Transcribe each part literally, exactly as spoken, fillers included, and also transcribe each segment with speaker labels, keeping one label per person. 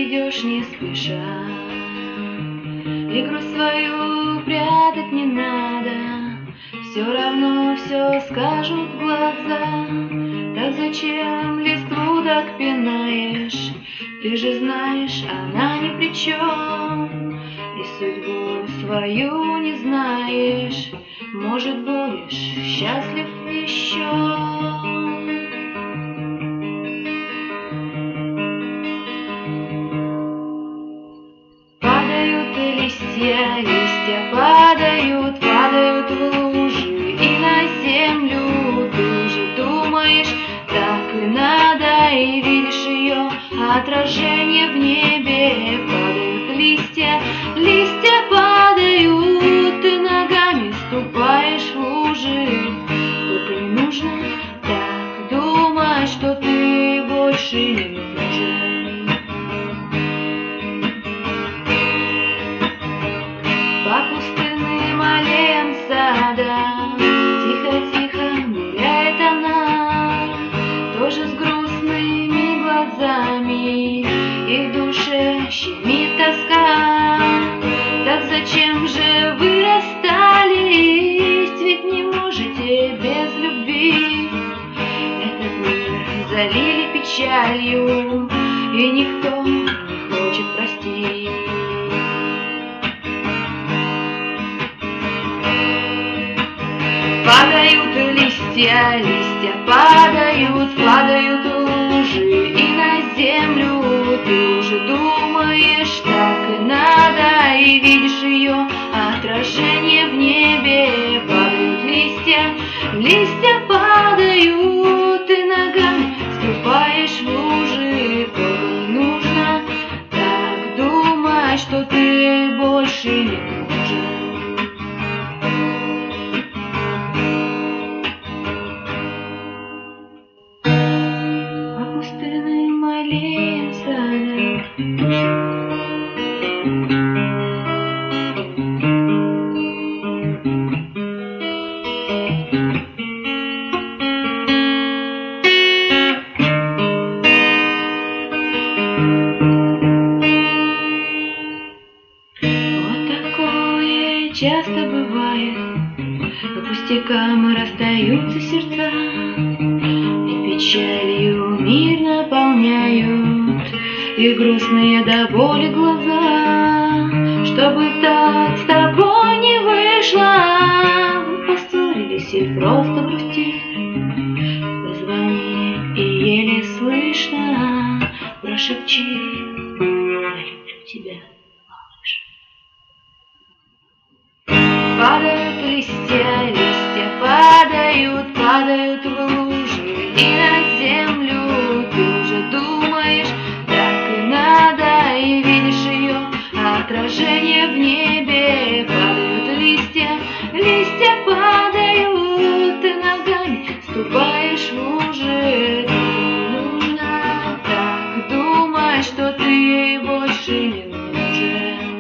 Speaker 1: идешь не спеша, и грусть свою прятать не надо, все равно все скажут глаза. Так зачем листву так пинаешь? Ты же знаешь, она ни при чем, и судьбу свою не знаешь. Может, будешь счастлив еще. Падают листья, листья падают, падают в лужи и на землю. Ты уже думаешь, так и надо, и видишь ее отражение в небе. Падают листья, листья падают, ты ногами ступаешь в лужи. Только не нужно так думать, что ты больше не нужен. По пустынным аллеям сада тихо-тихо гуляет она, тоже с грустными глазами, и в душе щемит тоска. Так зачем же вы расстались? Ведь не можете без любви. Этот мир залили печалью, и никто не хочет простить. Падают листья, листья падают, падают в лужи и на землю. Ты уже думаешь, так и надо, и видишь ее отражение в небе. Падают листья, листья падают, ты ногами ступаешь в лужи. Только не нужно так думать, что ты больше не нужен. Пустынным аллеям сада вот такое часто бывает, по пустякам расстаются сердца, и печалью мир наполняют, и грустные до боли глаза. Чтобы так с тобой не вышло, вы поссорились и просто грустишь. Позвони и еле слышно прошепчи: я люблю тебя, малыш. Падают листья, листья падают, падают в лужи и на землю. Ты уже думаешь, так и надо, и видишь ее отражение в небе. Падают листья, листья падают, ты ногами ступаешь в лужи. Не нужно так думать, что ты больше не нужен.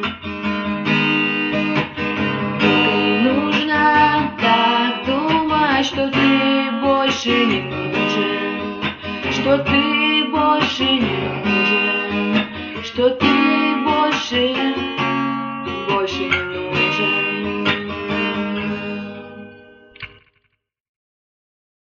Speaker 1: Только не нужно так думать, что ты больше не нужен, что ты